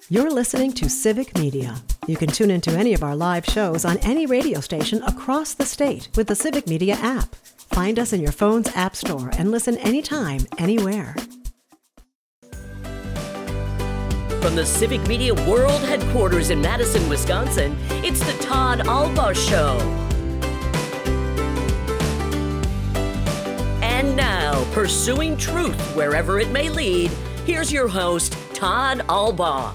You're listening to Civic Media. You can tune into any of our live shows on any radio station across the state with the Civic Media app. Find us in your phone's app store and listen anytime, anywhere. From the Civic Media World Headquarters in Madison, Wisconsin, it's the Todd Albaugh Show. And now, pursuing truth wherever it may lead, here's your host, Todd Albaugh.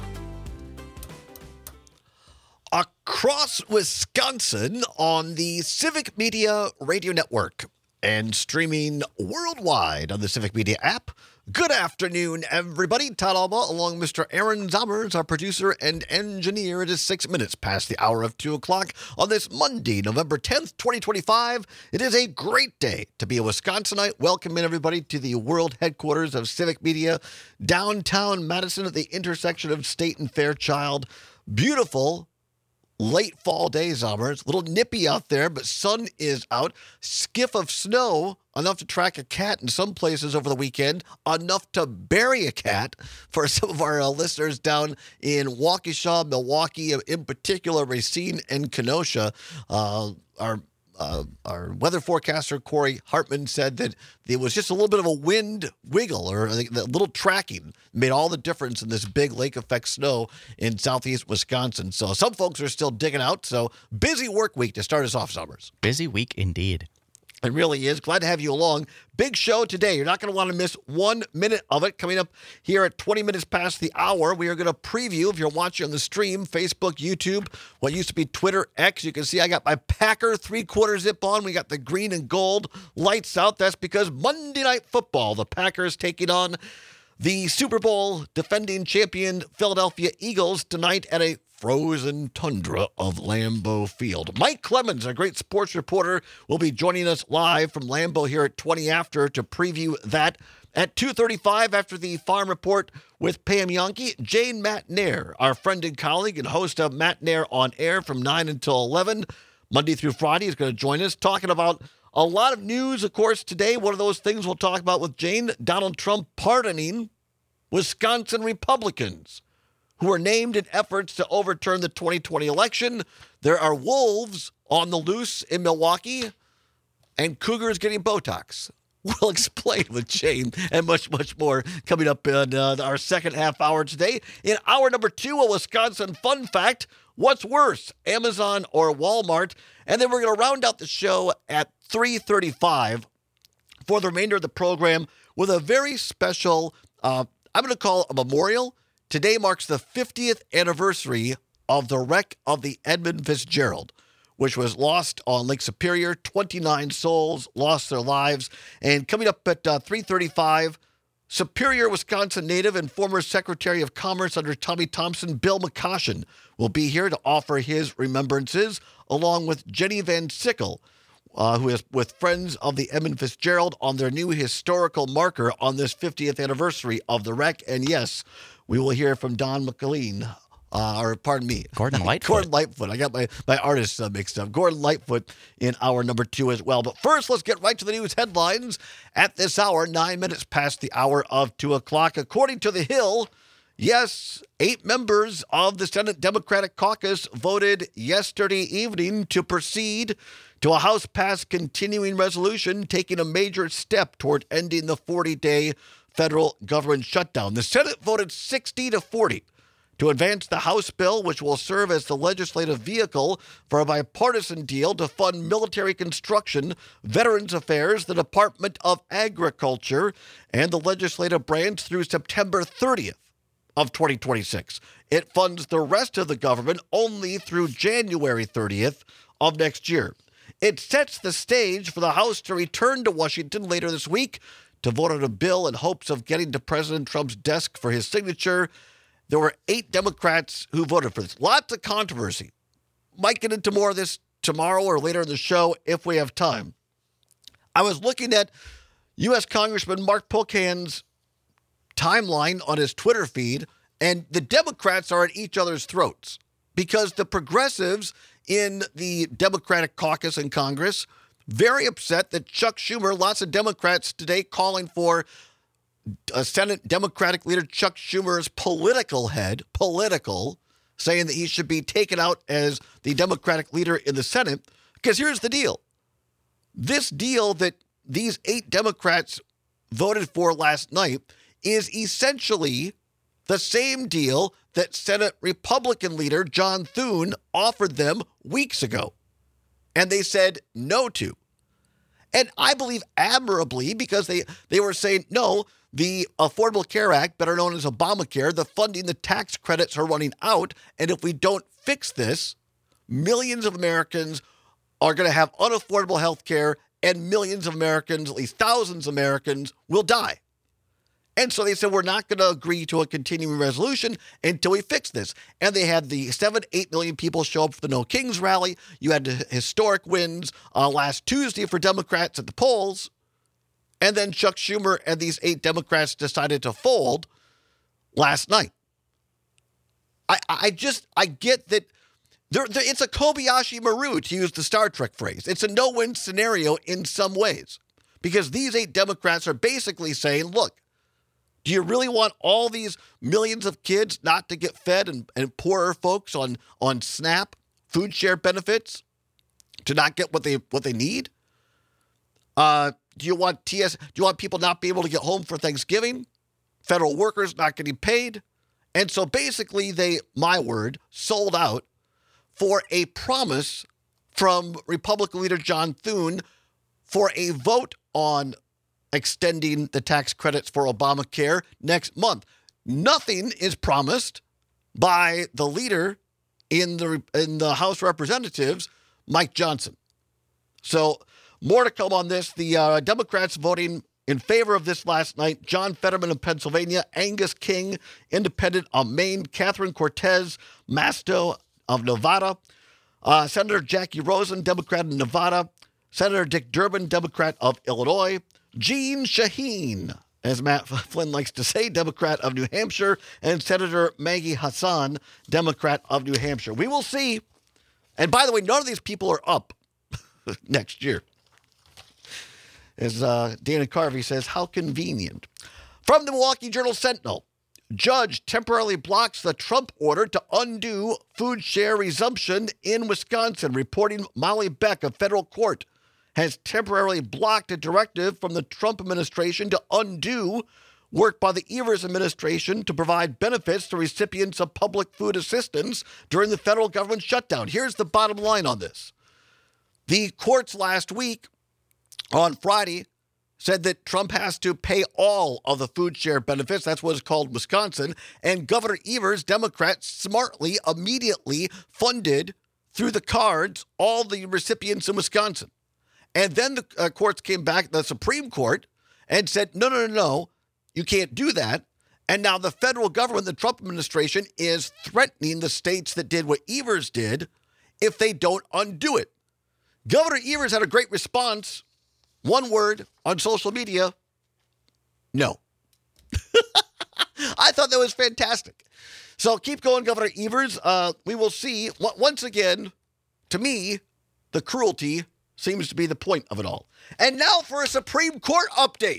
Across Wisconsin on the Civic Media Radio Network and streaming worldwide on the Civic Media app. Good afternoon, everybody. Todd Albaugh along with Mr. Aaron Zommers, our producer and engineer. It is 6 minutes past the hour of 2 o'clock on this Monday, November 10th, 2025. It is a great day to be a Wisconsinite. Welcome in, everybody, to the world headquarters of Civic Media, downtown Madison at the intersection of State and Fairchild. Beautiful late fall day, Zommers. A little nippy out there, but sun is out. Skiff of snow, enough to track a cat in some places over the weekend, enough to bury a cat for some of our listeners down in Waukesha, Milwaukee, in particular, Racine and Kenosha. Our weather forecaster, Corey Hartman, said that it was just a little bit of a wind wiggle or a little tracking made all the difference in this big lake effect snow in southeast Wisconsin. So some folks are still digging out. So busy work week to start us off, Summers. Busy week indeed. It really is. Glad to have you along. Big show today. You're not going to want to miss 1 minute of it. Coming up here at 20 minutes past the hour, we are going to preview, if you're watching on the stream, Facebook, YouTube, what used to be Twitter, X. You can see I got my Packer three-quarter zip on. We got the green and gold lights out. That's because Monday Night Football, the Packers taking on the Super Bowl defending champion Philadelphia Eagles tonight at a frozen tundra of Lambeau Field. Mike Clemens, a great sports reporter, will be joining us live from Lambeau here at 20 after to preview that. At 2:35 after the Farm Report with Pam Yonke, Jane Matnair, our friend and colleague and host of Matnair on Air from 9 until 11, Monday through Friday, is going to join us talking about a lot of news, of course, today. One of those things we'll talk about with Jane, Donald Trump pardoning Wisconsin Republicans who were named in efforts to overturn the 2020 election. There are wolves on the loose in Milwaukee and cougars getting Botox. We'll explain with Jane and much, much more coming up in our second half hour today. In hour number 2, a Wisconsin fun fact. What's worse, Amazon or Walmart? And then we're going to round out the show at 3:35 for the remainder of the program with a very special, I'm going to call it a memorial. Today marks the 50th anniversary of the wreck of the Edmund Fitzgerald, which was lost on Lake Superior. 29 souls lost their lives. And coming up at 3:35, Superior, Wisconsin native and former Secretary of Commerce under Tommy Thompson, Bill McCoshen, will be here to offer his remembrances, along with Jenny Van Sickle, who is with Friends of the Edmund Fitzgerald on their new historical marker on this 50th anniversary of the wreck. And yes, we will hear from Don McLean, Gordon Lightfoot. Gordon Lightfoot. I got my artists mixed up. Gordon Lightfoot in hour number 2 as well. But first, let's get right to the news headlines at this hour, 9 minutes past the hour of 2 o'clock. According to The Hill, yes, 8 members of the Senate Democratic Caucus voted yesterday evening to proceed to a House-passed continuing resolution taking a major step toward ending the 40-day federal government shutdown. The Senate voted 60-40 to advance the House bill, which will serve as the legislative vehicle for a bipartisan deal to fund military construction, Veterans Affairs, the Department of Agriculture, and the legislative branch through September 30th of 2026. It funds the rest of the government only through January 30th of next year. It sets the stage for the House to return to Washington later this week to vote on a bill in hopes of getting to President Trump's desk for his signature. There were 8 Democrats who voted for this. Lots of controversy. Might get into more of this tomorrow or later in the show if we have time. I was looking at U.S. Congressman Mark Pocahn's timeline on his Twitter feed, and the Democrats are at each other's throats because the progressives in the Democratic caucus in Congress very upset that Chuck Schumer, lots of Democrats today calling for Senate Democratic leader Chuck Schumer's political head, saying that he should be taken out as the Democratic leader in the Senate. Because here's the deal. This deal that these 8 Democrats voted for last night is essentially the same deal that Senate Republican leader John Thune offered them weeks ago. And they said no to. And I believe admirably, because they were saying, no, the Affordable Care Act, better known as Obamacare, the funding, the tax credits are running out. And if we don't fix this, millions of Americans are going to have unaffordable health care, and millions of Americans, at least thousands of Americans, will die. And so they said, we're not going to agree to a continuing resolution until we fix this. And they had the 7-8 million people show up for the No Kings rally. You had the historic wins last Tuesday for Democrats at the polls. And then Chuck Schumer and these 8 Democrats decided to fold last night. I get that it's a Kobayashi Maru, to use the Star Trek phrase. It's a no-win scenario in some ways. Because these 8 Democrats are basically saying, look, do you really want all these millions of kids not to get fed and poorer folks on SNAP, food share benefits, to not get what they need? Do you want people not be able to get home for Thanksgiving? Federal workers not getting paid? And so basically they, my word, sold out for a promise from Republican leader John Thune for a vote on extending the tax credits for Obamacare next month. Nothing is promised by the leader in the House of Representatives, Mike Johnson. So more to come on this. The Democrats voting in favor of this last night: John Fetterman of Pennsylvania, Angus King, Independent of Maine, Catherine Cortez Masto of Nevada, Senator Jackie Rosen, Democrat of Nevada, Senator Dick Durbin, Democrat of Illinois, Jeanne Shaheen, as Matt Flynn likes to say, Democrat of New Hampshire, and Senator Maggie Hassan, Democrat of New Hampshire. We will see. And by the way, none of these people are up next year. As Dana Carvey says, how convenient. From the Milwaukee Journal-Sentinel, judge temporarily blocks the Trump order to undo food share resumption in Wisconsin. Reporting Molly Beck of federal court has temporarily blocked a directive from the Trump administration to undo work by the Evers administration to provide benefits to recipients of public food assistance during the federal government shutdown. Here's the bottom line on this. The courts last week, on Friday, said that Trump has to pay all of the food share benefits. That's what it's called in Wisconsin. And Governor Evers, Democrats, smartly, immediately funded through the cards all the recipients in Wisconsin. And then the courts came back, the Supreme Court, and said, no, you can't do that. And now the federal government, the Trump administration, is threatening the states that did what Evers did if they don't undo it. Governor Evers had a great response. One word on social media: no. I thought that was fantastic. So keep going, Governor Evers. We will see. Once again, to me, the cruelty seems to be the point of it all. And now for a Supreme Court update.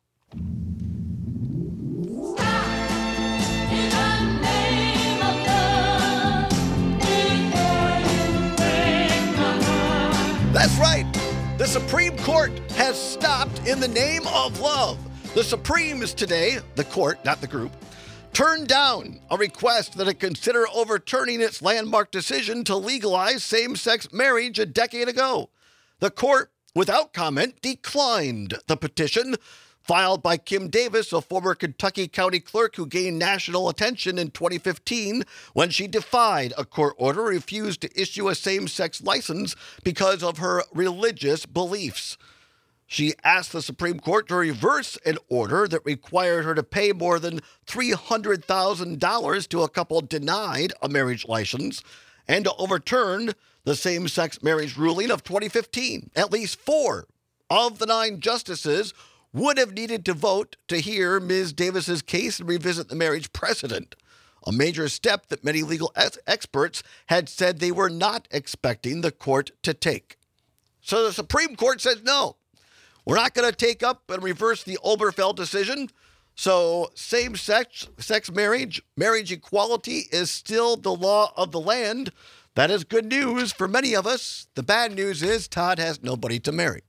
That's right. The Supreme Court has stopped in the name of love. The Supremes today, the court, not the group, turned down a request that it consider overturning its landmark decision to legalize same-sex marriage a decade ago. The court, without comment, declined the petition filed by Kim Davis, a former Kentucky county clerk who gained national attention in 2015 when she defied a court order, refused to issue a same-sex license because of her religious beliefs. She asked the Supreme Court to reverse an order that required her to pay more than $300,000 to a couple denied a marriage license and to overturn the same-sex marriage ruling of 2015. At least 4 of the 9 justices would have needed to vote to hear Ms. Davis's case and revisit the marriage precedent, a major step that many legal experts had said they were not expecting the court to take. So the Supreme Court said, no, we're not going to take up and reverse the Obergefell decision. So same-sex marriage equality is still the law of the land. That is good news for many of us. The bad news is Todd has nobody to marry.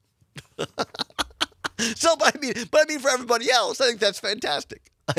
So, but I mean, for everybody else, I think that's fantastic. On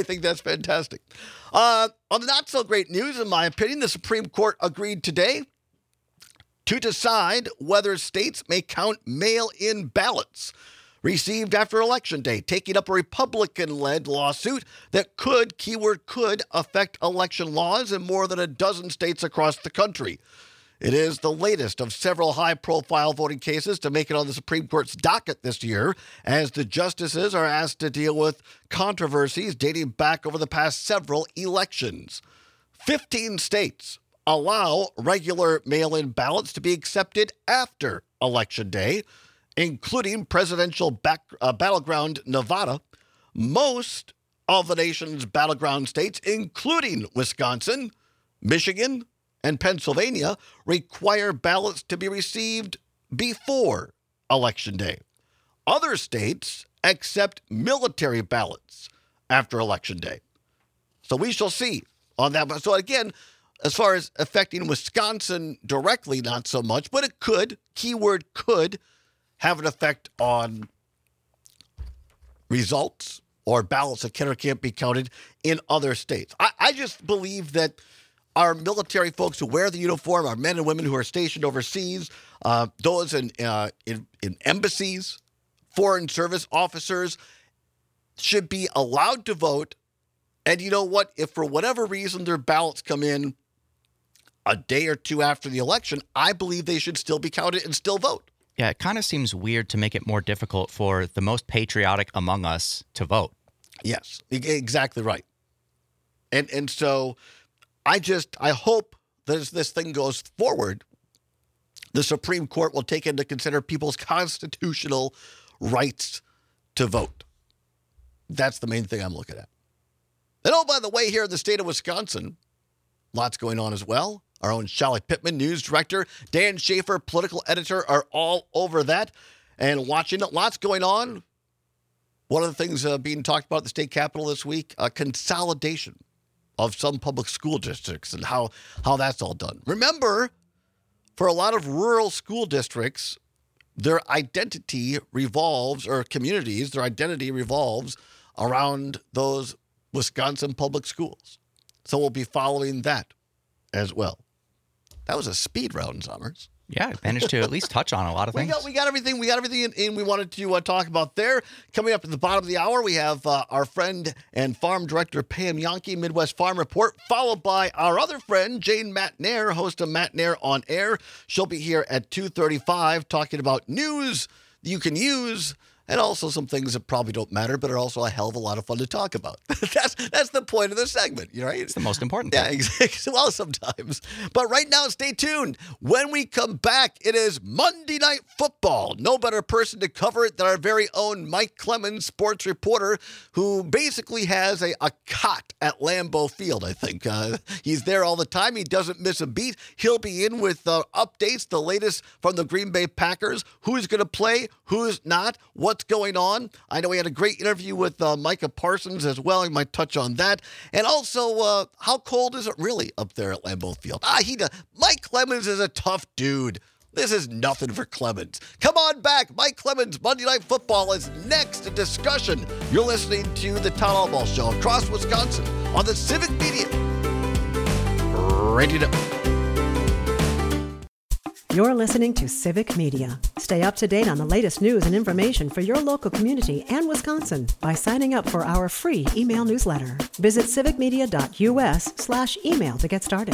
the not-so-great news, in my opinion, the Supreme Court agreed today to decide whether states may count mail-in ballots received after Election Day, taking up a Republican-led lawsuit that could, keyword could, affect election laws in more than a dozen states across the country. It is the latest of several high-profile voting cases to make it on the Supreme Court's docket this year, as the justices are asked to deal with controversies dating back over the past several elections. 15 states allow regular mail-in ballots to be accepted after Election Day, including presidential battleground Nevada. Most of the nation's battleground states, including Wisconsin, Michigan, and Pennsylvania, require ballots to be received before Election Day. Other states accept military ballots after Election Day. So we shall see on that. So again, as far as affecting Wisconsin directly, not so much, but it could, keyword could, have an effect on results or ballots that can or can't be counted in other states. I just believe that our military folks who wear the uniform, our men and women who are stationed overseas, those in embassies, foreign service officers should be allowed to vote. And you know what? If for whatever reason their ballots come in a day or two after the election, I believe they should still be counted and still vote. Yeah, it kind of seems weird to make it more difficult for the most patriotic among us to vote. Yes, exactly right. And so I hope that as this thing goes forward, the Supreme Court will take into consider people's constitutional rights to vote. That's the main thing I'm looking at. And oh, by the way, here in the state of Wisconsin, lots going on as well. Our own Shelly Pittman, news director, Dan Schaefer, political editor, are all over that and watching it. Lots going on. One of the things being talked about at the state capitol this week, consolidation of some public school districts and how that's all done. Remember, for a lot of rural school districts, their identity revolves around those Wisconsin public schools. So we'll be following that as well. That was a speed round, Summers. Yeah, I managed to at least touch on a lot of things. We got everything in we wanted to talk about there. Coming up at the bottom of the hour, we have our friend and farm director Pam Yankee, Midwest Farm Report, followed by our other friend, Jane Matnair, host of Matnair on Air. She'll be here at 2:35 talking about news you can use, and also some things that probably don't matter, but are also a hell of a lot of fun to talk about. That's the point of the segment, right? It's the most important thing. Yeah, exactly. Well, sometimes. But right now, stay tuned. When we come back, it is Monday Night Football. No better person to cover it than our very own Mike Clemens, sports reporter, who basically has a cot at Lambeau Field, I think. He's there all the time. He doesn't miss a beat. He'll be in with updates, the latest from the Green Bay Packers, who's going to play, who's not, what's going on. I know we had a great interview with Micah Parsons as well. I might touch on that. And also, how cold is it really up there at Lambeau Field? Mike Clemens is a tough dude. This is nothing for Clemens. Come on back. Mike Clemens, Monday Night Football is next. A discussion. You're listening to the Todd Allball Show across Wisconsin on the Civic Media. Ready to... You're listening to Civic Media. Stay up to date on the latest news and information for your local community and Wisconsin by signing up for our free email newsletter. Visit civicmedia.us/email to get started.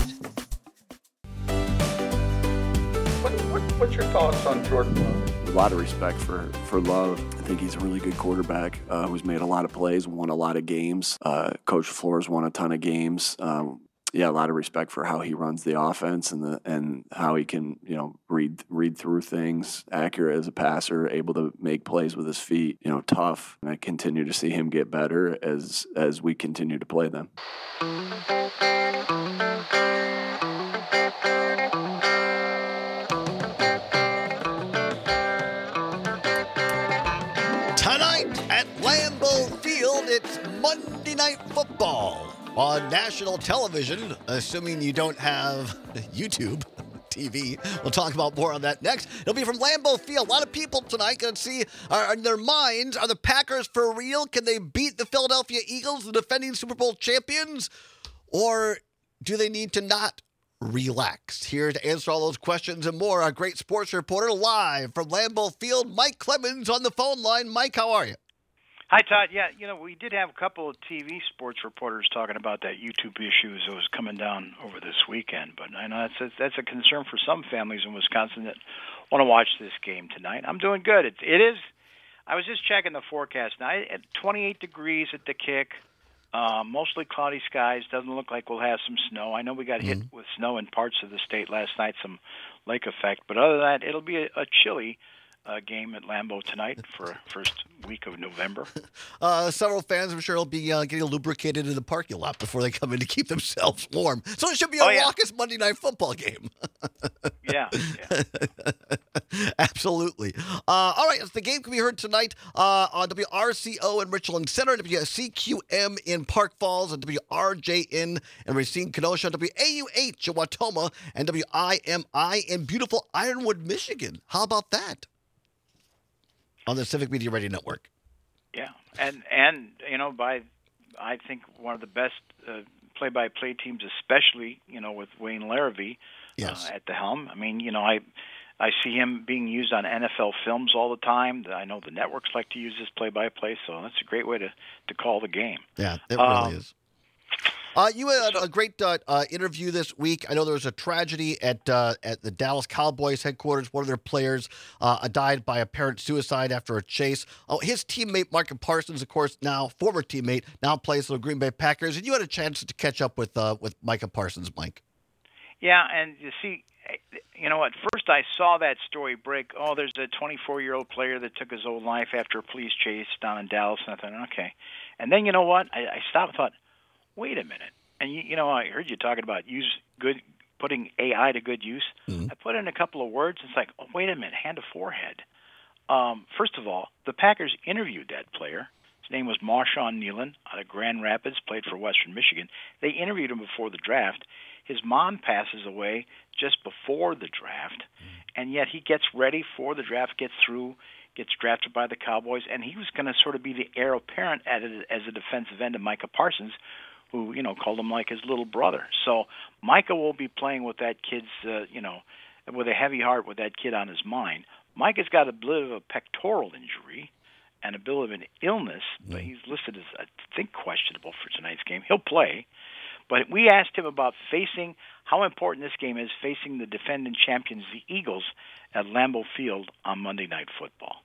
What's your thoughts on Jordan Love? A lot of respect for Love. I think he's a really good quarterback who's made a lot of plays, won a lot of games. Coach Flores won a ton of games. A lot of respect for how he runs the offense and how he can, read through things, accurate as a passer, able to make plays with his feet, tough. And I continue to see him get better as we continue to play them. Tonight at Lambeau Field, it's Monday Night Football on national television, assuming you don't have YouTube TV. We'll talk about more on that next. It'll be from Lambeau Field. A lot of people tonight going to see, in their minds, are the Packers for real? Can they beat the Philadelphia Eagles, the defending Super Bowl champions? Or do they need to not relax? Here to answer all those questions and more, our great sports reporter live from Lambeau Field, Mike Clemens on the phone line. Mike, how are you? Hi, Todd. Yeah, we did have a couple of TV sports reporters talking about that YouTube issue that was coming down over this weekend. But I know that's a concern for some families in Wisconsin that want to watch this game tonight. I'm doing good. It is. I was just checking the forecast now. At 28 degrees at the kick, mostly cloudy skies. Doesn't look like we'll have some snow. I know we got hit with snow in parts of the state last night, some lake effect. But other than that, it'll be a chilly game at Lambeau tonight for first week of November. Several fans, I'm sure, will be getting lubricated in the parking lot before they come in to keep themselves warm. So it should be a raucous Monday Night Football game. Yeah. Absolutely. All right, so the game can be heard tonight on WRCO in Richland Center, WCQM in Park Falls, and WRJN in Racine, Kenosha, WAUH in Watoma, and WIMI in beautiful Ironwood, Michigan. How about that? On the Civic Media Radio Network. Yeah, and I think one of the best play-by-play teams, especially with Wayne Larrivee at the helm. I mean, I see him being used on NFL films all the time. I know the networks like to use this play-by-play, so that's a great way to call the game. Yeah, it really is. You had a great interview this week. I know there was a tragedy at the Dallas Cowboys headquarters. One of their players died by apparent suicide after a chase. His teammate, Micah Parsons, of course, now former teammate, now plays for the Green Bay Packers. And you had a chance to catch up with Micah Parsons, Mike. Yeah, and you see, at first I saw that story break. Oh, there's a 24-year-old player that took his own life after a police chase down in Dallas. And I thought, okay. And then, you know what? I stopped and thought, wait a minute. And, I heard you talking about putting AI to good use. I put in a couple of words. It's like, oh, wait a minute, hand to forehead. First of all, the Packers interviewed that player. His name was Marshawn Nealon out of Grand Rapids, played for Western Michigan. They interviewed him before the draft. His mom passes away just before the draft, and yet he gets ready for the draft, gets drafted by the Cowboys, and he was going to sort of be the heir apparent as a defensive end of Micah Parsons, who, called him like his little brother. So Micah will be playing with that kid's, with a heavy heart with that kid on his mind. Micah's got a bit of a pectoral injury and a bit of an illness, but he's listed as, I think, questionable for tonight's game. He'll play. But we asked him about how important this game is, facing the defending champions, the Eagles, at Lambeau Field on Monday Night Football.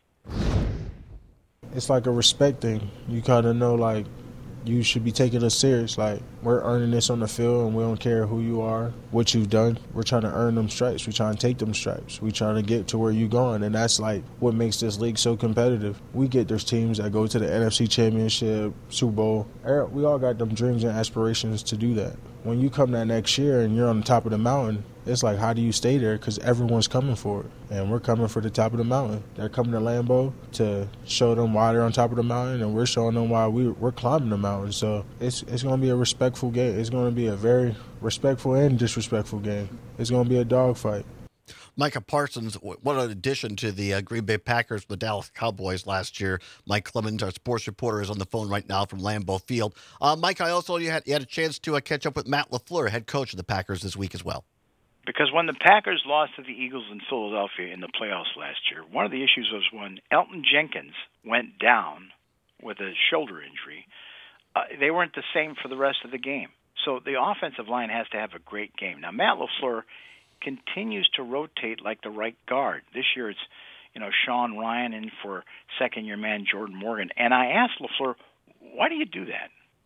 It's like a respect thing. You kind of know, you should be taking us serious. We're earning this on the field, and we don't care who you are, what you've done. We're trying to earn them stripes. We're trying to take them stripes. We're trying to get to where you're going, and that's what makes this league so competitive. There's teams that go to the NFC Championship, Super Bowl. We all got them dreams and aspirations to do that. When you come that next year and you're on the top of the mountain, it's like, how do you stay there? Because everyone's coming for it, and we're coming for the top of the mountain. They're coming to Lambeau to show them why they're on top of the mountain, and we're showing them why we're climbing the mountain. So it's going to be a respectful game. It's going to be a very respectful and disrespectful game. It's going to be a dogfight. Micah Parsons, what an addition to the Green Bay Packers, the Dallas Cowboys last year. Mike Clemens, our sports reporter, is on the phone right now from Lambeau Field. Mike, you had a chance to catch up with Matt LaFleur, head coach of the Packers, this week as well. Because when the Packers lost to the Eagles in Philadelphia in the playoffs last year, one of the issues was when Elton Jenkins went down with a shoulder injury, they weren't the same for the rest of the game. So the offensive line has to have a great game. Now, Matt LaFleur continues to rotate like the right guard. This year it's, Sean Ryan in for second-year man Jordan Morgan. And I asked LaFleur, why do you do that?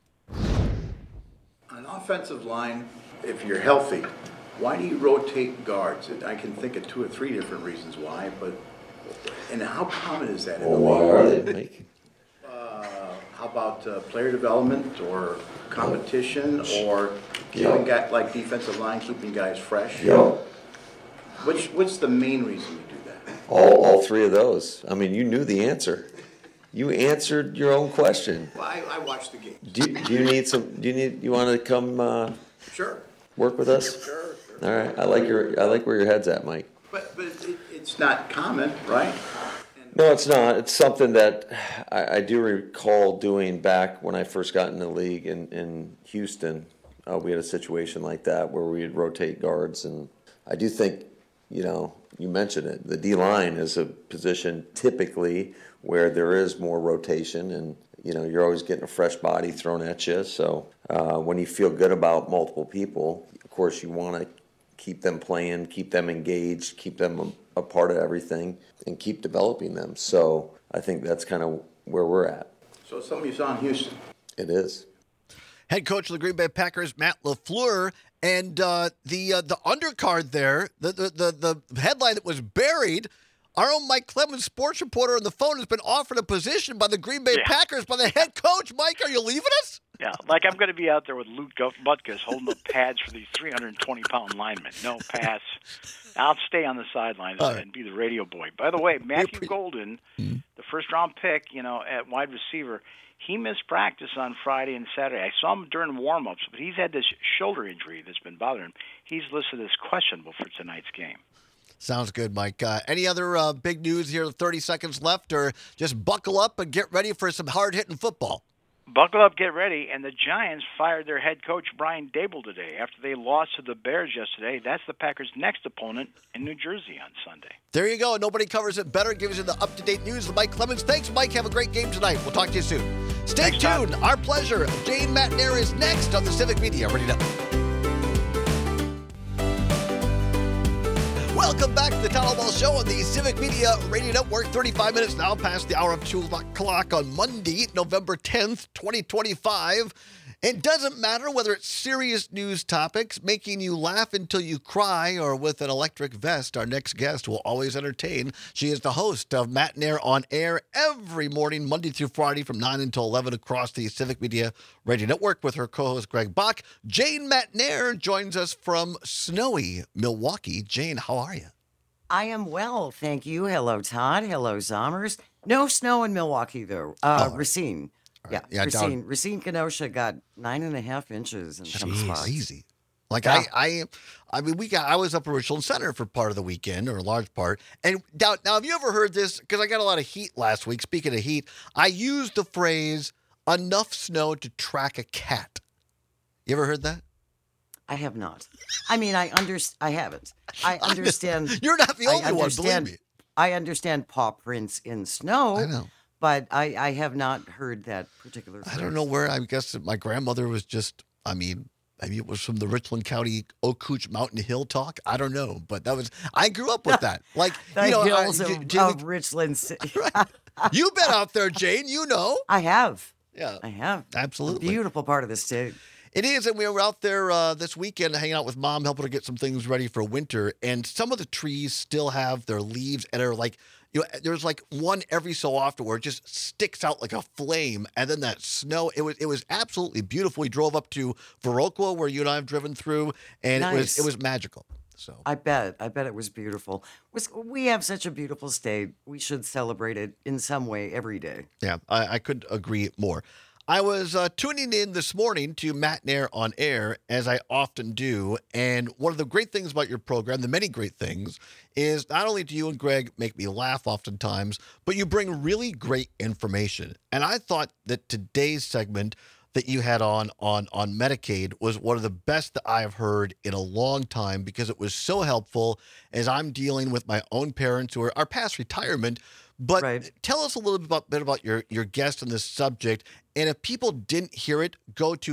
On an offensive line, if you're healthy, why do you rotate guards? I can think of 2 or 3 different reasons why, and how common is that in the league? Why are they, Mike? How about player development or competition or keeping guys, like defensive line, keeping guys fresh? Yep. What's the main reason you do that? All 3 of those. I mean, you knew the answer. You answered your own question. Well, I watched the game. Do you need some? You want to come? Sure. Work with us? Sure. All right. I like where your head's at, Mike. But it's not common, right? No, it's not. It's something that I do recall doing back when I first got in the league in Houston. We had a situation like that where we'd rotate guards, and I do think, you mentioned it. The D-line is a position typically where there is more rotation, and you're always getting a fresh body thrown at you. So when you feel good about multiple people, of course you want to keep them playing, keep them engaged, keep them a part of everything, and keep developing them. So I think that's kind of where we're at. So somebody's on Houston. It is. Head coach of the Green Bay Packers, Matt LaFleur, and the undercard there, the headline that was buried. Our own Mike Clemens, sports reporter on the phone, has been offered a position by the Green Bay Packers by the head coach. Mike, are you leaving us? Yeah, like I'm going to be out there with Luke Butkus holding up pads for these 320-pound linemen. No pass. I'll stay on the sidelines and be the radio boy. By the way, Matthew Golden, the first-round pick, at wide receiver, he missed practice on Friday and Saturday. I saw him during warm-ups, but he's had this shoulder injury that's been bothering him. He's listed as questionable for tonight's game. Sounds good, Mike. Any other big news here? 30 seconds left, or just buckle up and get ready for some hard-hitting football? Buckle up, get ready, and the Giants fired their head coach Brian Daboll today after they lost to the Bears yesterday. That's the Packers' next opponent in New Jersey on Sunday. There you go. Nobody covers it better. Gives you the up-to-date news. Mike Clemens. Thanks, Mike. Have a great game tonight. We'll talk to you soon. Stay tuned. Our pleasure. Jane McNair is next on the Civic Media Radio Network. Welcome back to the Town Hall Ball Show on the Civic Media Radio Network. 35 minutes now past the hour of 2 o'clock on Monday, November 10th, 2025. It doesn't matter whether it's serious news topics, making you laugh until you cry, or with an electric vest. Our next guest will always entertain. She is the host of Matt Nair on Air every morning, Monday through Friday from 9 until 11 across the Civic Media Radio Network with her co-host Greg Bach. Jane Matt Nair joins us from snowy Milwaukee. Jane, how are you? I am well, thank you. Hello, Todd. Hello, Zommers. No snow in Milwaukee, though. Racine. Right. Yeah, Racine, Kenosha got 9.5 inches in some spots. Easy. Like I was up at Richland Center for part of the weekend, or a large part. And now have you ever heard this? Because I got a lot of heat last week. Speaking of heat, I used the phrase "enough snow to track a cat." You ever heard that? I have not. I mean, I haven't. I understand. You're not the only one, believe me. I understand paw prints in snow. I know. But I have not heard that particular phrase. I don't know where. I guess my grandmother was just, maybe it was from the Richland County Oak Couch Mountain Hill talk. I don't know. But I grew up with that. Like, the hills of Richland City. Right. You've been out there, Jane. You know. I have. Yeah. I have. Absolutely. A beautiful part of the state. It is, and we were out there this weekend hanging out with Mom, helping her get some things ready for winter. And some of the trees still have their leaves and are like, there's like one every so often where it just sticks out like a flame. And then that snow, it was absolutely beautiful. We drove up to Viroqua, where you and I have driven through, and nice. it was magical. So I bet it was beautiful. We have such a beautiful state. We should celebrate it in some way every day. Yeah, I couldn't agree more. I was tuning in this morning to Matt Nair on Air, as I often do, and one of the great things about your program, the many great things, is not only do you and Greg make me laugh oftentimes, but you bring really great information. And I thought that today's segment that you had on Medicaid was one of the best that I have heard in a long time, because it was so helpful as I'm dealing with my own parents who are past retirement. But right. Tell us a little bit about your guest on this subject. And if people didn't hear it, go to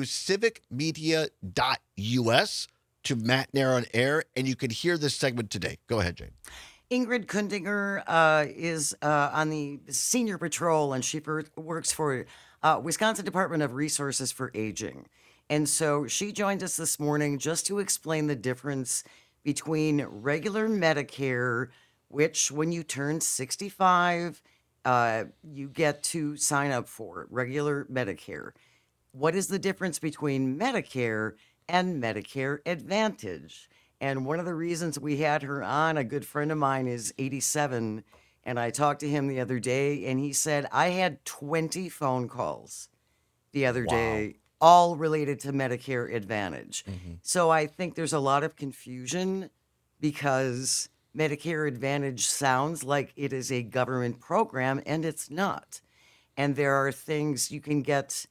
civicmedia.us to Matt Nair on Air, and you can hear this segment today. Go ahead, Jane. Ingrid Kundinger is on the senior patrol, and she works for Wisconsin Department of Resources for Aging. And so she joined us this morning just to explain the difference between regular Medicare, which when you turn 65, you get to sign up for regular Medicare. What is the difference between Medicare and Medicare Advantage? And one of the reasons we had her on, a good friend of mine is 87, And I talked to him the other day, and he said, I had 20 phone calls the other day, all related to Medicare Advantage. So I think there's a lot of confusion because Medicare Advantage sounds like it is a government program, and it's not. And there are things you can get.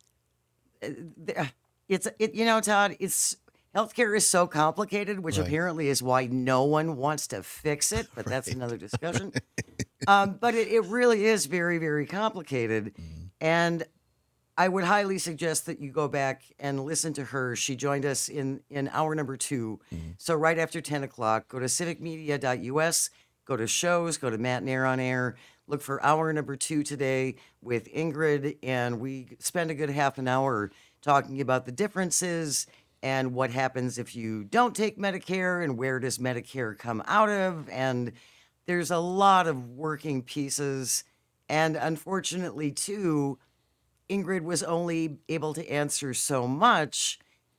Todd, healthcare is so complicated, which apparently is why no one wants to fix it, but that's another discussion. But it really is very, very complicated. And I would highly suggest that you go back and listen to her. She joined us in hour number 2. So right after 10 o'clock, go to civicmedia.us, go to shows, go to Matt Nair on Air, look for hour number 2 today with Ingrid, and we spend a good half an hour talking about the differences and what happens if you don't take Medicare and where does Medicare come out of. And there's a lot of working pieces. And unfortunately, too, Ingrid was only able to answer so much.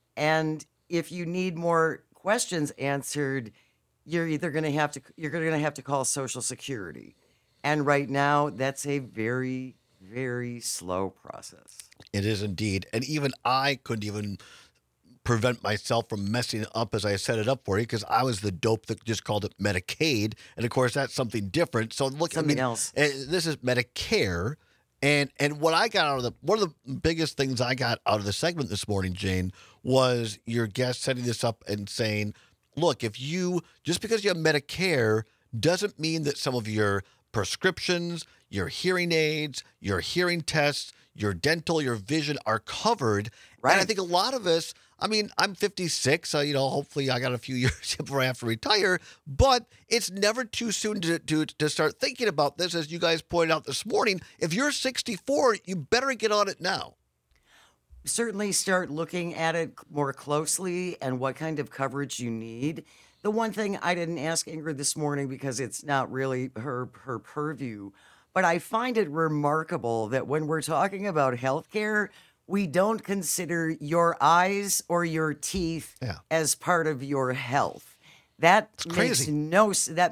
And if you need more questions answered, you're going to have to call Social Security. And right now, that's a very, very slow process. It is indeed. And even I couldn't even prevent myself from messing it up as I set it up for you, because I was the dope that just called it Medicaid. And of course, that's something different. So look, Something else. This is Medicare. And what I got out of one of the biggest things I got out of the segment this morning, Jane, was your guest setting this up and saying, look, just because you have Medicare doesn't mean that some of your prescriptions, your hearing aids, your hearing tests, your dental, your vision are covered. Right. And I think a lot of us, I mean, I'm 56, so, hopefully I got a few years before I have to retire, but it's never too soon to start thinking about this. As you guys pointed out this morning, if you're 64, you better get on it now. Certainly start looking at it more closely and what kind of coverage you need. The one thing I didn't ask Ingrid this morning because it's not really her purview, but I find it remarkable that when we're talking about healthcare, we don't consider your eyes or your teeth as part of your health. That makes no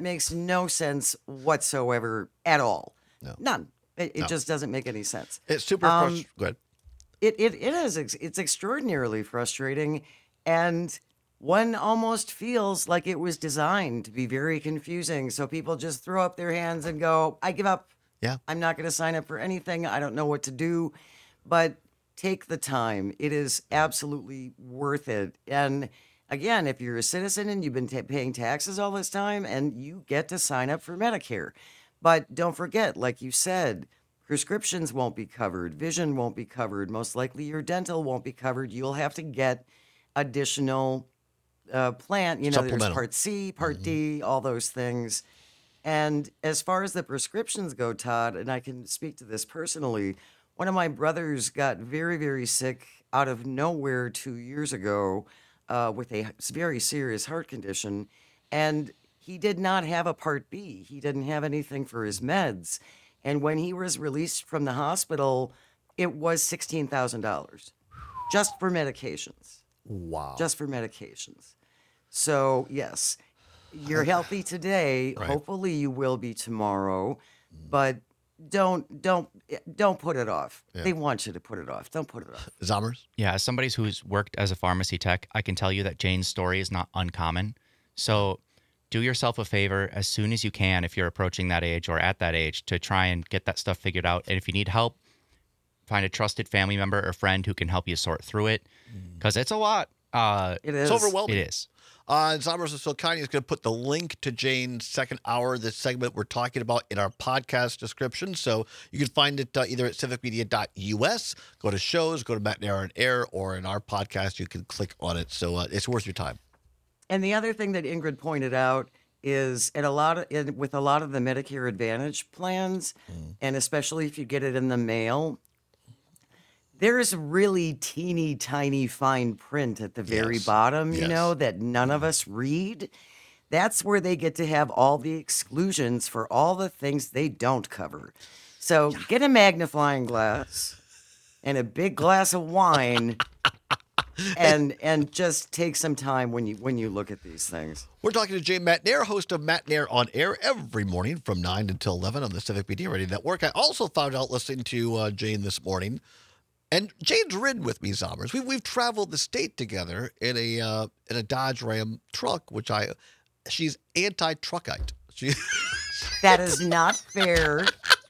sense whatsoever at all. No. None. It just doesn't make any sense. It's super frustrating. Go ahead. It is. It's extraordinarily frustrating, and one almost feels like it was designed to be very confusing. So people just throw up their hands and go, I give up. Yeah. I'm not going to sign up for anything. I don't know what to do. But take the time. It is absolutely worth it. And again, if you're a citizen and you've been paying taxes all this time, and you get to sign up for Medicare. But don't forget, like you said, prescriptions won't be covered. Vision won't be covered. Most likely your dental won't be covered. You'll have to get additional plan. There's Part C, Part D, all those things. And as far as the prescriptions go, Todd, and I can speak to this personally, one of my brothers got very, very sick out of nowhere 2 years ago with a very serious heart condition. And he did not have a Part B. He didn't have anything for his meds. And when he was released from the hospital, it was $16,000 just for medications. Wow. Just for medications. So, yes, you're healthy today. Right. Hopefully you will be tomorrow, but don't put it off. Yeah. They want you to put it off. Don't put it off. Zommers? Yeah, as somebody who's worked as a pharmacy tech, I can tell you that Jane's story is not uncommon. So do yourself a favor as soon as you can, if you're approaching that age or at that age, to try and get that stuff figured out. And if you need help, find a trusted family member or friend who can help you sort through it, because it's a lot. It is. It's overwhelming. It is. Zommers of Silcani is going to put the link to Jane's second hour, this segment we're talking about, in our podcast description. So you can find it either at civicmedia.us, go to shows, go to Matt Nair on Air, or in our podcast, you can click on it. So it's worth your time. And the other thing that Ingrid pointed out is with a lot of the Medicare Advantage plans, and especially if you get it in the mail, there's really teeny tiny fine print at the very bottom, that none of us read. That's where they get to have all the exclusions for all the things they don't cover. So get a magnifying glass and a big glass of wine and just take some time when you look at these things. We're talking to Jane Matnair, host of Matnair on Air every morning from 9 until 11 on the Civic Media Radio Network. I also found out listening to Jane this morning, and Jane's ridden with me, Zommers. We've traveled the state together in a Dodge Ram truck, which she's anti-truckite. That is not fair.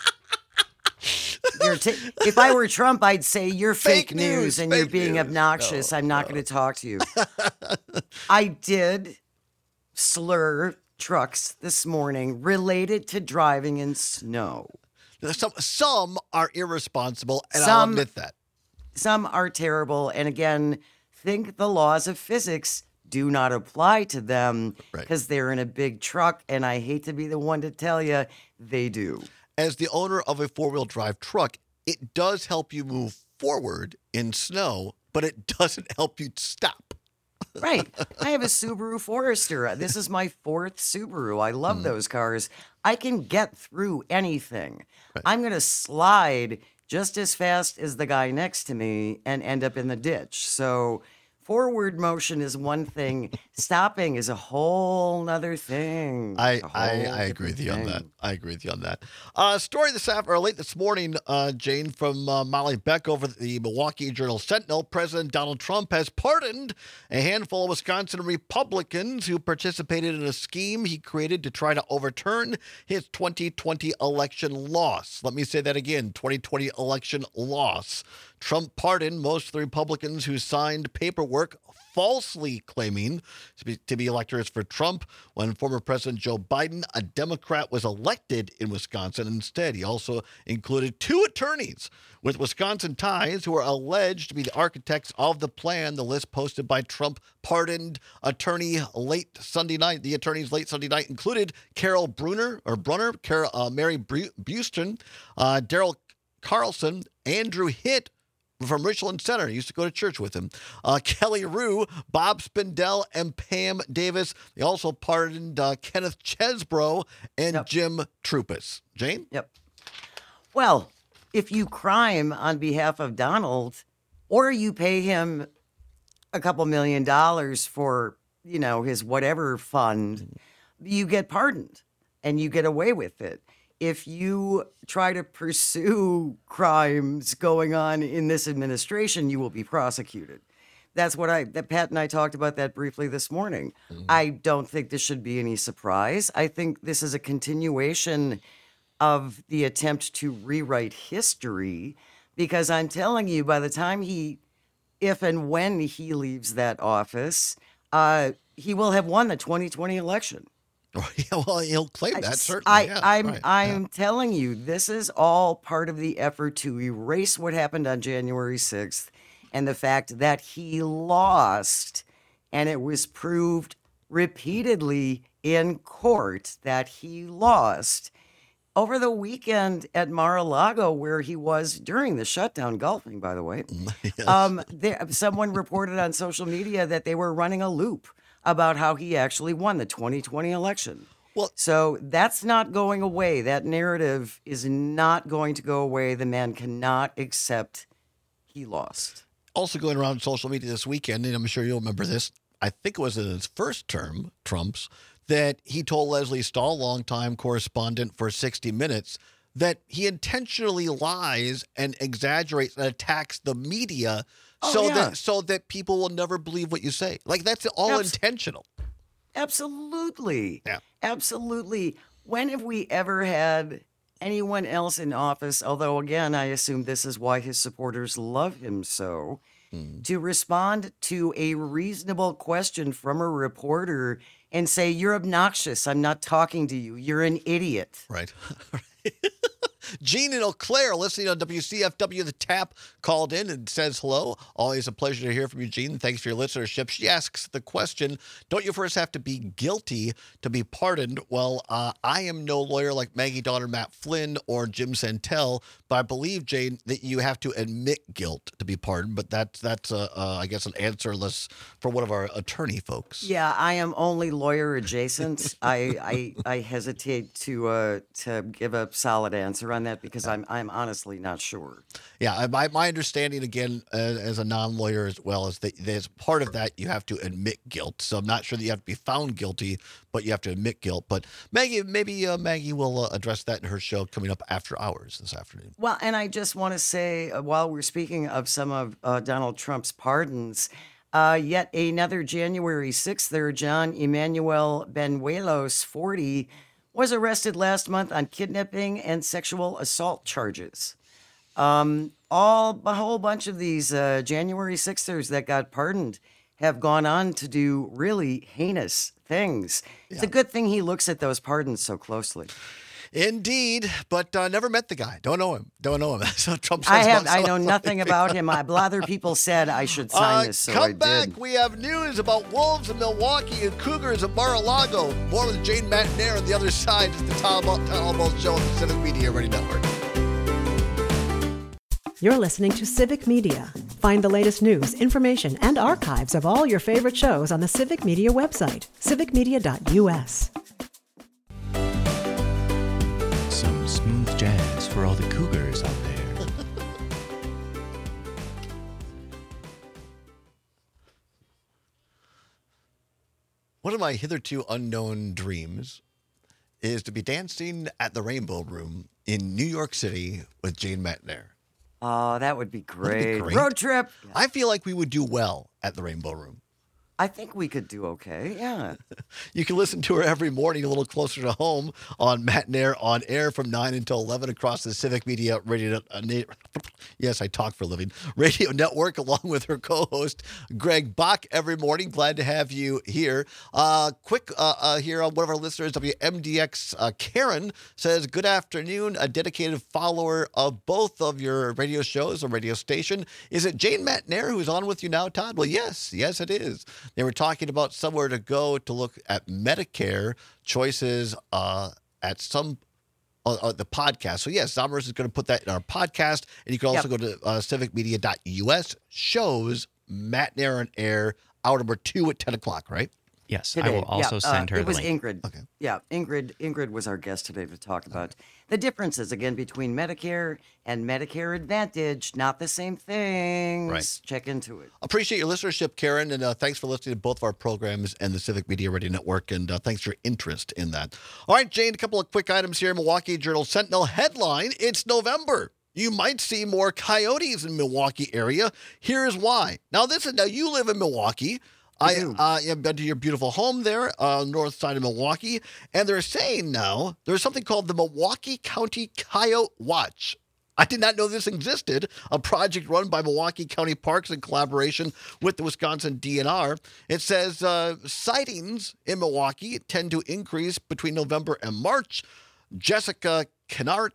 If I were Trump, I'd say you're fake news and you're being obnoxious. No, I'm not going to talk to you. I did slur trucks this morning related to driving in snow. Some are irresponsible, and I'll admit that. Some are terrible. And again, think the laws of physics do not apply to them because they're in a big truck. And I hate to be the one to tell you, they do. As the owner of a four-wheel drive truck, it does help you move forward in snow, but it doesn't help you stop. Right. I have a Subaru Forester. This is my fourth Subaru. I love those cars. I can get through anything. Right. I'm going to slide just as fast as the guy next to me and end up in the ditch. So forward motion is one thing. Stopping is a whole nother thing. I agree with you on that. I agree with you on that. Story late this morning, Jane, from Molly Beck over at the Milwaukee Journal Sentinel. President Donald Trump has pardoned a handful of Wisconsin Republicans who participated in a scheme he created to try to overturn his 2020 election loss. Let me say that again, 2020 election loss. Trump pardoned most of the Republicans who signed paperwork falsely claiming to be electors for Trump when former President Joe Biden, a Democrat, was elected in Wisconsin. Instead, he also included two attorneys with Wisconsin ties who are alleged to be the architects of the plan. The list posted by Trump pardoned attorney late Sunday night. The attorneys late Sunday night included Carol Brunner, Mary Buston, Daryl Carlson, Andrew Hitt, from Richland Center. He used to go to church with him. Kelly Rue, Bob Spindell, and Pam Davis. They also pardoned Kenneth Chesbrough and Jim Trupis. Jane? Yep. Well, if you crime on behalf of Donald, or you pay him a couple $1 million for, his whatever fund, you get pardoned and you get away with it. If you try to pursue crimes going on in this administration, you will be prosecuted. That's what Pat and I talked about that briefly this morning. Mm-hmm. I don't think this should be any surprise. I think this is a continuation of the attempt to rewrite history, because I'm telling you, by the time if and when he leaves that office, he will have won the 2020 election. Well, he'll claim that, certainly. I'm telling you, this is all part of the effort to erase what happened on January 6th and the fact that he lost, and it was proved repeatedly in court that he lost. Over the weekend at Mar-a-Lago, where he was during the shutdown, golfing, by the way, yes. Someone reported on social media that they were running a loop about how he actually won the 2020 election. Well, so that's not going away. That narrative is not going to go away. The man cannot accept he lost. Also going around social media this weekend, and I'm sure you'll remember this, I think it was in his first term, Trump's, that he told Leslie Stahl, longtime correspondent for 60 Minutes, that he intentionally lies and exaggerates and attacks the media so that people will never believe what you say. Like, that's all intentional. Absolutely. Yeah. Absolutely. When have we ever had anyone else in office, although, again, I assume this is why his supporters love him so, to respond to a reasonable question from a reporter and say, you're obnoxious, I'm not talking to you, you're an idiot. Right. Gene in Eau Claire, listening on WCFW The Tap, called in and says hello. Always a pleasure to hear from you, Gene. Thanks for your listenership. She asks the question, don't you first have to be guilty to be pardoned? Well, I am no lawyer like Maggie Daughter, Matt Flynn, or Jim Santel, but I believe, Jane, that you have to admit guilt to be pardoned. But that's I guess, an answerless for one of our attorney folks. Yeah, I am only lawyer adjacent. I hesitate to give a solid answer on on that because I'm honestly not sure. Yeah, my understanding, again, as a non-lawyer as well, is that as part of that, you have to admit guilt. So I'm not sure that you have to be found guilty, but you have to admit guilt. But Maggie, maybe Maggie will address that in her show coming up after hours this afternoon. Well, and I just want to say, while we're speaking of some of Donald Trump's pardons, yet another January 6th, John Emmanuel Benuelos, 40, was arrested last month on kidnapping and sexual assault charges. A whole bunch of these January 6thers that got pardoned have gone on to do really heinous things. Yeah. It's a good thing he looks at those pardons so closely. Indeed, but never met the guy. Don't know him. So Trump says I know nothing about him. Other people said I should sign this, so come back. We have news about Wolves in Milwaukee and Cougars in Mar-a-Lago. More with Jane McNair on the other side. It's the Todd Almost Show on the Civic Media Ready Network. You're listening to Civic Media. Find the latest news, information, and archives of all your favorite shows on the Civic Media website, civicmedia.us. Some smooth jazz for all the Cougars out there. One of my hitherto unknown dreams is to be dancing at the Rainbow Room in New York City with Jane McNair. Oh, that would be great. Road trip. I feel like we would do well at the Rainbow Room. I think we could do okay, yeah. You can listen to her every morning a little closer to home on McNair on air from 9 until 11 across the Civic Media Radio. Yes, I talk for a living. Radio Network, along with her co-host, Greg Bach, every morning. Glad to have you here. Quick here on one of our listeners, WMDX Karen, says, good afternoon. A dedicated follower of both of your radio shows or radio station. Is it Jane McNair who's on with you now, Todd? Well, yes, it is. They were talking about somewhere to go to look at Medicare choices at some the podcast. So yes, Zombers is going to put that in our podcast, and you can also go to civicmedia.us shows McNair on air, hour number 2 at 10 o'clock, right? Yes, today. I will also send her the link. link. It was Ingrid. Okay. Yeah, Ingrid was our guest today to talk about the differences, again, between Medicare and Medicare Advantage. Not the same things. Right. Check into it. Appreciate your listenership, Karen, and thanks for listening to both of our programs and the Civic Media Radio Network, and thanks for your interest in that. All right, Jane, a couple of quick items here. Milwaukee Journal Sentinel headline, it's November. You might see more coyotes in Milwaukee area. Here's why. Now, you live in Milwaukee. I've been to your beautiful home there, north side of Milwaukee, and they're saying now there's something called the Milwaukee County Coyote Watch. I did not know this existed, a project run by Milwaukee County Parks in collaboration with the Wisconsin DNR. It says sightings in Milwaukee tend to increase between November and March. Jessica Cannart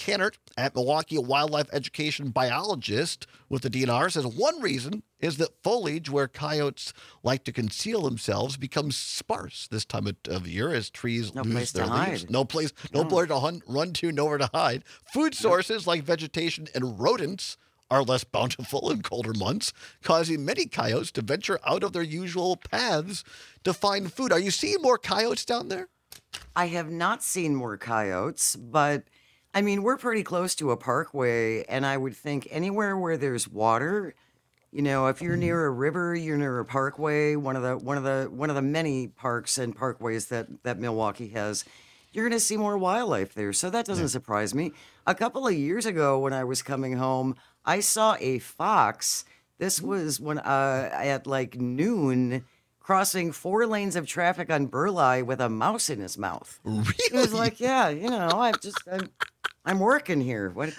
at Milwaukee, a wildlife education biologist with the DNR, says one reason is that foliage where coyotes like to conceal themselves becomes sparse this time of year as trees lose their leaves. No place to run to, nowhere to hide. Food sources like vegetation and rodents are less bountiful in colder months, causing many coyotes to venture out of their usual paths to find food. Are you seeing more coyotes down there? I have not seen more coyotes, but I mean, we're pretty close to a parkway, and I would think anywhere where there's water, if you're near a river, you're near a parkway, one of the many parks and parkways that Milwaukee has, you're going to see more wildlife there. So that doesn't surprise me. A couple of years ago when I was coming home, I saw a fox. This was when at like noon, crossing 4 lanes of traffic on Burleigh with a mouse in his mouth. Really? He was like, I'm working here. What?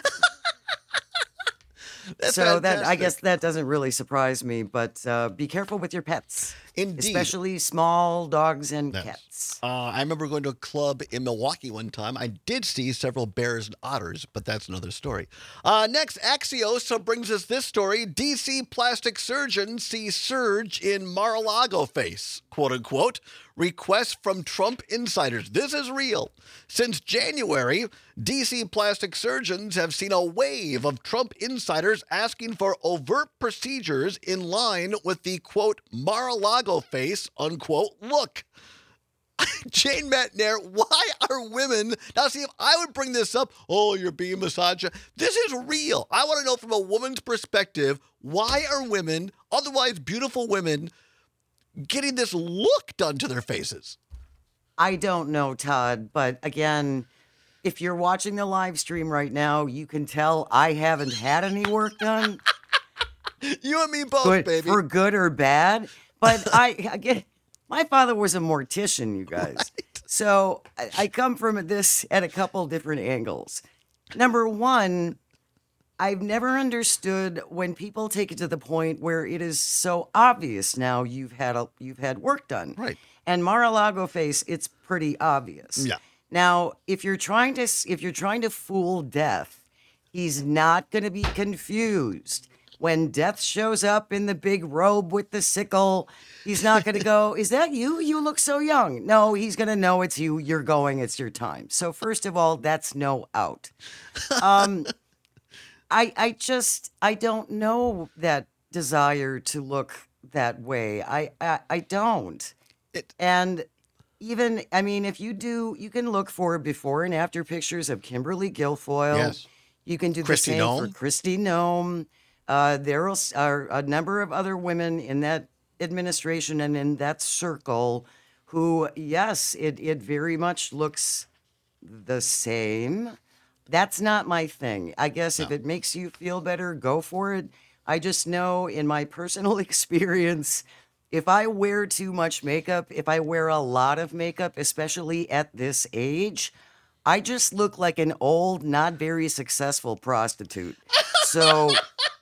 I guess that doesn't really surprise me, but be careful with your pets. Indeed. Especially small dogs and cats. I remember going to a club in Milwaukee one time. I did see several bears and otters, but that's another story. Next, Axios brings us this story. DC plastic surgeons see surge in Mar-a-Lago face, quote unquote. Requests from Trump insiders. This is real. Since January, DC plastic surgeons have seen a wave of Trump insiders asking for overt procedures in line with the, quote, Mar-a-Lago face, unquote, look. Jane Matenaer, why are women, now see if I would bring this up, oh, you're being misogynist. This is real. I want to know from a woman's perspective, why are women, otherwise beautiful women, getting this look done to their faces? I don't know, Todd, but again, if you're watching the live stream right now, you can tell I haven't had any work done. You and me both, baby. For good or bad. But again, my father was a mortician, you guys. Right. So I come from this at a couple different angles. Number one, I've never understood when people take it to the point where it is so obvious now you've had work done. Right. And Mar-a-Lago face, it's pretty obvious. Yeah. Now, if you're trying to fool Death, he's not going to be confused. When Death shows up in the big robe with the sickle, he's not going to go, is that you? You look so young. No, he's going to know it's you. You're going. It's your time. So first of all, that's no out. I don't know that desire to look that way. I don't. And even, I mean, if you do, you can look for before and after pictures of Kimberly Guilfoyle. Yes. You can do Kristi the same Noem. for Kristi Noem. There are a number of other women in that administration and in that circle who, yes, it very much looks the same. That's not my thing. I guess if it makes you feel better, go for it. I just know in my personal experience, if I wear too much makeup, if I wear a lot of makeup, especially at this age, I just look like an old, not very successful prostitute. So,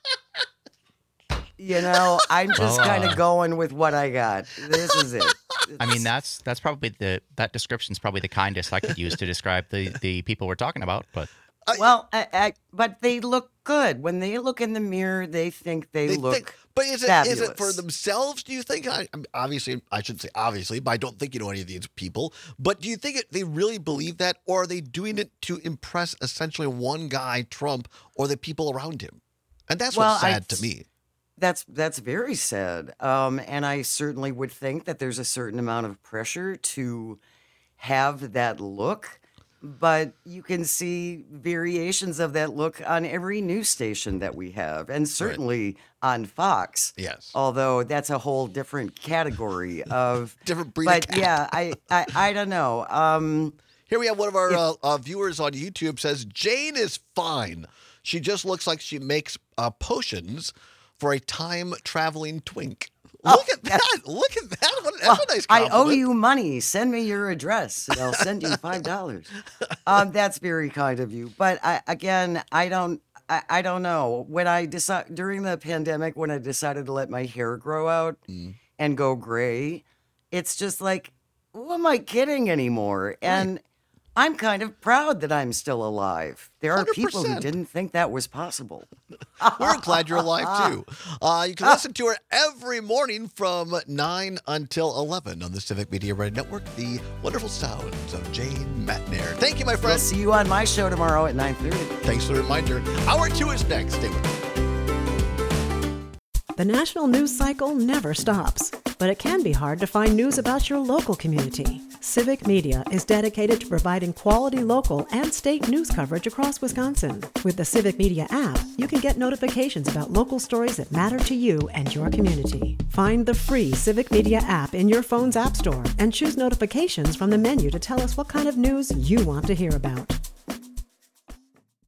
I'm just kind of going with what I got. This is it. I mean, that's probably that description's probably the kindest I could use to describe the people we're talking about. But but they look good when they look in the mirror. They think they look. But is fabulous. it for themselves? Do you think? Obviously, I shouldn't say obviously, but I don't think you know any of these people. But do you think they really believe that, or are they doing it to impress essentially one guy, Trump, or the people around him? And that's what's sad to me. That's very sad. And I certainly would think that there's a certain amount of pressure to have that look. But you can see variations of that look on every news station that we have, and certainly on Fox. Yes. Although that's a whole different category of different breed. But yeah, I don't know. Here we have one of our viewers on YouTube says Jane is fine. She just looks like she makes potions for a time-traveling twink. Look at that. Look at that. That's a nice compliment. I owe you money. Send me your address and I'll send you $5. That's very kind of you. But I don't know. When during the pandemic, when I decided to let my hair grow out and go gray, it's just like, who am I kidding anymore? And I'm kind of proud that I'm still alive. There are 100%. People who didn't think that was possible. We're glad you're alive, too. You can listen to her every morning from 9 until 11 on the Civic Media Radio Network, the wonderful sounds of Jane Matenaer. Thank you, my friend. We'll see you on my show tomorrow at 9:30. Thanks for the reminder. Hour 2 is next. Stay with us. The national news cycle never stops, but it can be hard to find news about your local community. Civic Media is dedicated to providing quality local and state news coverage across Wisconsin. With the Civic Media app, you can get notifications about local stories that matter to you and your community. Find the free Civic Media app in your phone's app store and choose notifications from the menu to tell us what kind of news you want to hear about.